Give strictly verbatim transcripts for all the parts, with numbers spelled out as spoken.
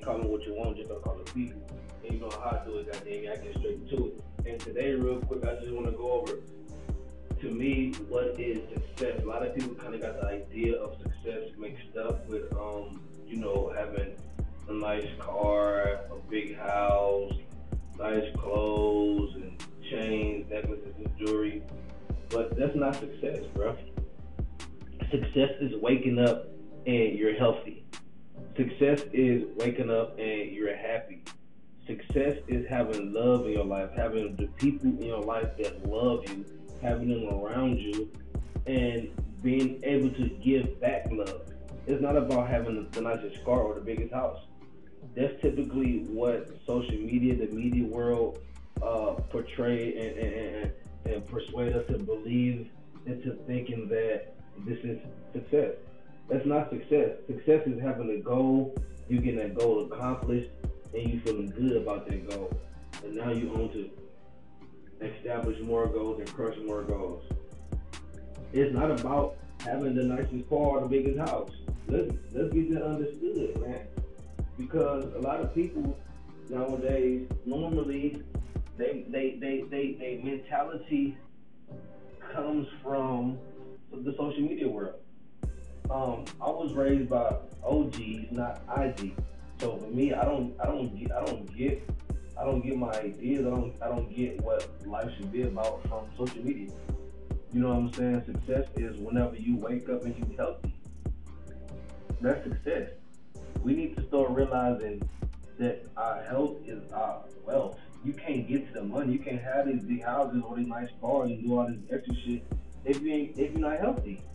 call them what you want, just don't call them people. And you know how I do it, goddamn, I get straight to it. And today, real quick, I just want to go over, to me, what is success. A lot of people kind of got the idea of success mixed up with, um, you know, having a nice car, a big house, nice clothes, and chains, necklaces, and jewelry. But that's not success, bro. Success is waking up and you're healthy. Success is waking up and you're happy. Success is having love in your life, having the people in your life that love you, having them around you, and being able to give back love. It's not about having the nicest car or the biggest house. That's typically what social media, the media world, uh, portray and, and, and, and persuade us to believe into thinking that this is success. That's not success. Success is having a goal, you getting that goal accomplished, and you feeling good about that goal. And now you own to establish more goals and crush more goals. It's not about having the nicest car or the biggest house. Let's let's get that understood, man. Because a lot of people nowadays normally they they they they, they mentality comes from the social media world. Um, I was raised by O Gs, not I G. So for me, I don't, I don't get, I don't get, I don't get my ideas. I don't, I don't get what life should be about from social media. You know what I'm saying? Success is whenever you wake up and you healthy. That's success. We need to start realizing that our health is our wealth. You can't get to the money. You can't have these big houses or these nice cars and do all this extra shit if you ain't, if you're not healthy.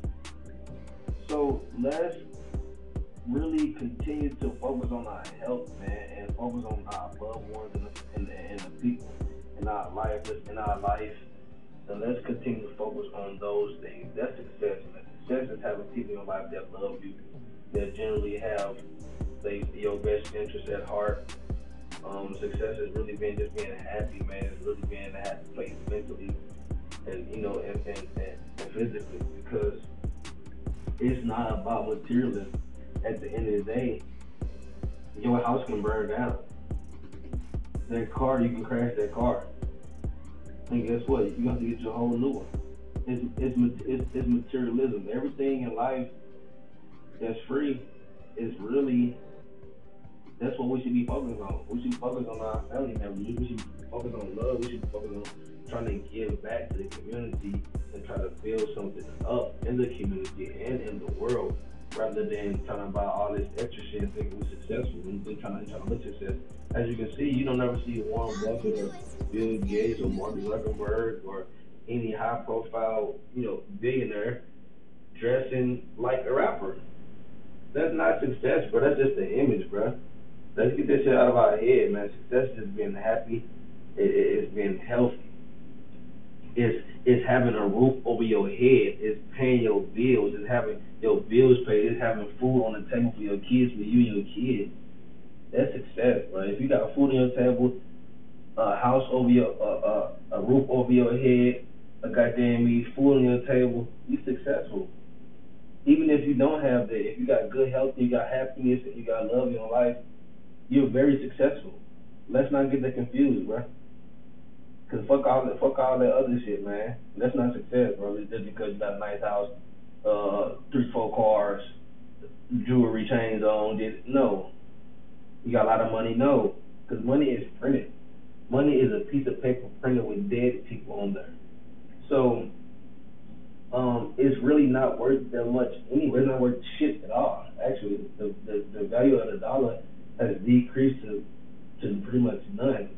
So let's really continue to focus on our health, man, and focus on our loved ones and the, and the, and the people in our life, in our life. And let's continue to focus on those things. That's success, man. Success is having people in your life that love you, that generally have they, your best interests at heart. Um, success is really being just being happy, man. It's really being in a happy place mentally, and you know, and, and, and, and physically, because it's not about materialism. At the end of the day, your house can burn down. That car, you can crash that car. And guess what? You have to get your whole new one. It's, it's, it's, it's materialism. Everything in life that's free is really, that's what we should be focused on. We should focus on our family members. We should focus on love. We should focus on trying to give back to the community and try to build something up in the community and in the world, rather than trying to buy all this extra shit and think we're successful and then trying to, trying to look success. As you can see, you don't ever see Warren Buffett or Bill Gates or Mark Zuckerberg or any high profile, you know, billionaire dressing like a rapper. That's not success, bro. That's just the image, bro. Let's get this shit out of our head, man. Success is being happy. It, it, it's being healthy. It's, it's having a roof over your head. It's paying your bills. It's having your bills paid. It's having food on the table for your kids, for you and your kids. That's success, bro. If you got food on your table, a house over your, uh, uh, a roof over your head, a goddamn me, food on your table, you successful. Even if you don't have that, if you got good health, you got happiness, and you got love in your life, you're very successful. Let's not get that confused, bro. Cause fuck all that, fuck all that other shit, man. That's not success, bro. It's just because you got a nice house, uh, three, four cars, jewelry, chains on. Just, no, you got a lot of money. No, cause money is printed. Money is a piece of paper printed with dead people on there. So, um, it's really not worth that much anyway. It's not worth shit at all. Actually, the the, the value of the dollar has decreased to to pretty much none.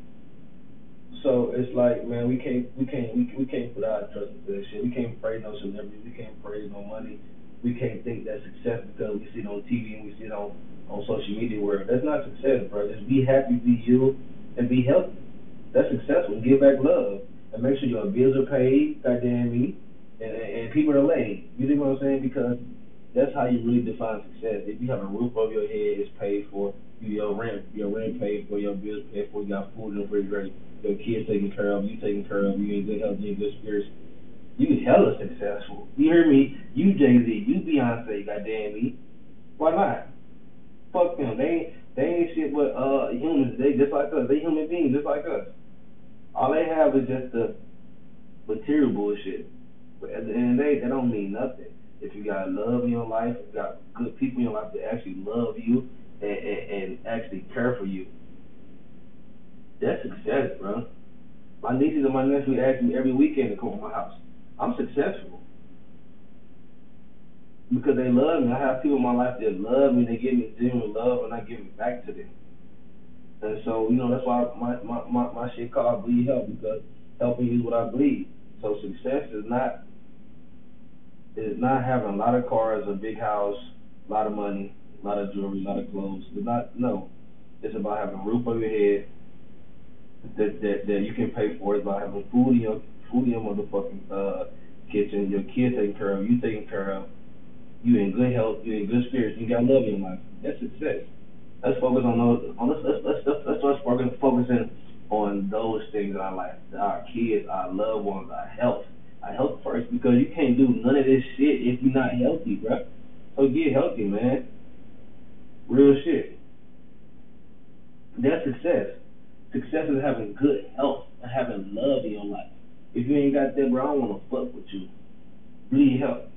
So it's like, man, we can't, we can't, we, we can't put our trust into that shit. We can't praise no celebrity. We can't praise no money. We can't think that's success because we see it on T V and we see it on, on social media world. That's not success, bro. Just be happy, be you, and be healthy. That's successful. Give back love and make sure your bills are paid. Goddamn me, and, and, and people are laid. You know what I'm saying? Because that's how you really define success. If you have a roof over your head, it's paid for. Your rent, your rent paid for, your bills paid for. You got food in the refrigerator. Your kids taken care of, you taken care of, you in good health, you in good spirits. You hella successful. You hear me? You Jay-Z, you Beyonce, goddamn me. Why not? Fuck them. They ain't, They ain't shit but uh humans. They just like us. They human beings just like us. All they have is just the material bullshit. But at the end of the day, that don't mean nothing. If you got love in your life, if you got good people in your life that actually love you and, and, and actually care for you, that's success, bro. My nieces and my nephews ask me every weekend to come to my house. I'm successful because they love me. I have people in my life that love me. They give me genuine love, and I give it back to them. And so, you know, that's why my my, my, my shit called Bleed Help, because helping you is what I bleed. So success is not is not having a lot of cars, a big house, a lot of money, a lot of jewelry, a lot of clothes. It's not no. It's about having a roof over your head that that, that you can pay for. It's about having food in your food in your motherfucking uh, kitchen, your kids taken care of, you taken care of, you in good health, you in good spirits, you got love in your life. That's success. Let's focus on those. On let's let's let's let's, let's start focusing focusing on those things in our life. Our kids, our loved ones, our health. Our health first, because you can't do none of this shit if you're not healthy, bro. So get healthy, man. Real shit. That's success. Success is having good health and having love in your life. If you ain't got that, bro, I don't want to fuck with you. Bleed health.